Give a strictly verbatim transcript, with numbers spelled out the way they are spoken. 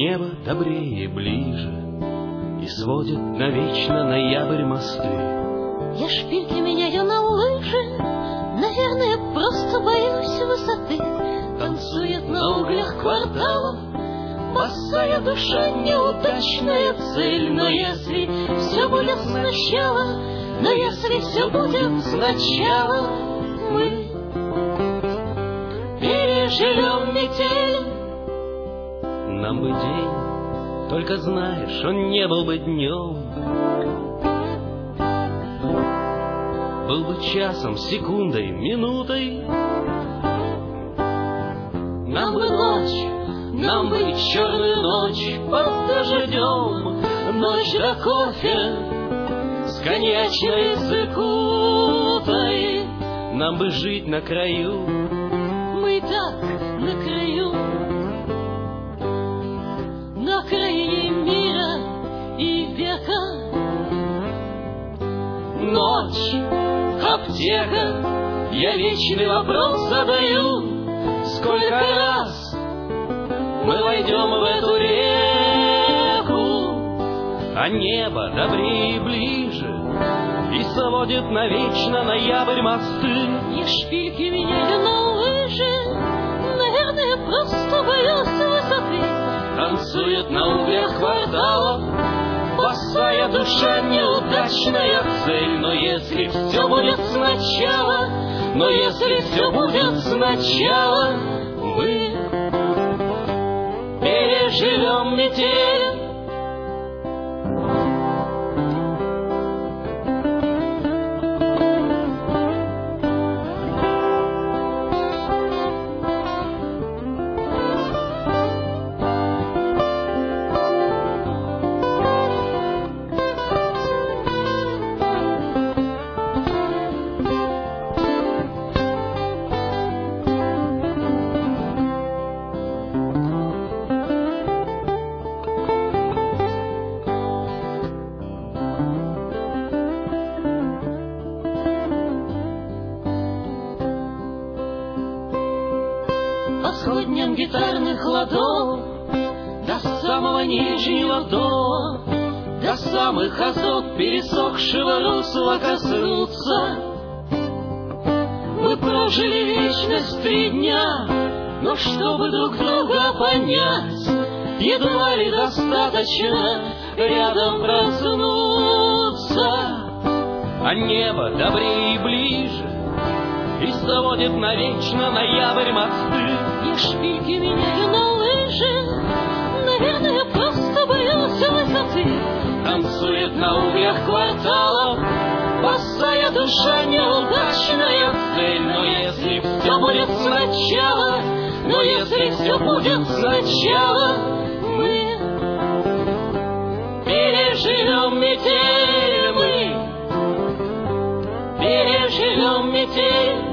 Небо добрее и ближе, и сводит навечно ноябрь мосты. Я шпильки меняю на лыжи, наверное, просто боюсь высоты. Танцует на углях кварталов босая душа, неудачная цель. Но если все будет сначала, но если все будет сначала, мы переживем метель. Нам бы день, только знаешь, он не был бы днем, был бы часом, секундой, минутой. Нам бы ночь, нам бы черную ночь под дождем, ночь до кофе с коньячной цикутой. Нам бы жить на краю, мы и так на краю, на крае мира и века. Ночь, аптека, я вечный вопрос задаю: сколько раз мы войдем в эту реку, а небо добрее и ближе, и сводит навечно ноябрь мосты. Я шпильки меняю на лыжи, наверное, просто боюсь высоты. Танцует на углях кварталов босая душа, неудачная цель. Но если все будет сначала, но если все будет сначала, мы переживем метель. По сходням гитарных ладов до самого нижнего до, до самых азот пересохшего русла коснуться. Мы прожили вечность три дня, но чтобы друг друга понять, едва ли достаточно рядом проснуться. А небо добрее и ближе, и сводит навечно ноябрь мосты. Я шпильки меняю на лыжи, наверное, просто боюсь высоты. Танцует на углях кварталов босая душа, неудачная цель. Но если все будет сначала, но если все будет сначала, мы переживем метель, мы переживем метель.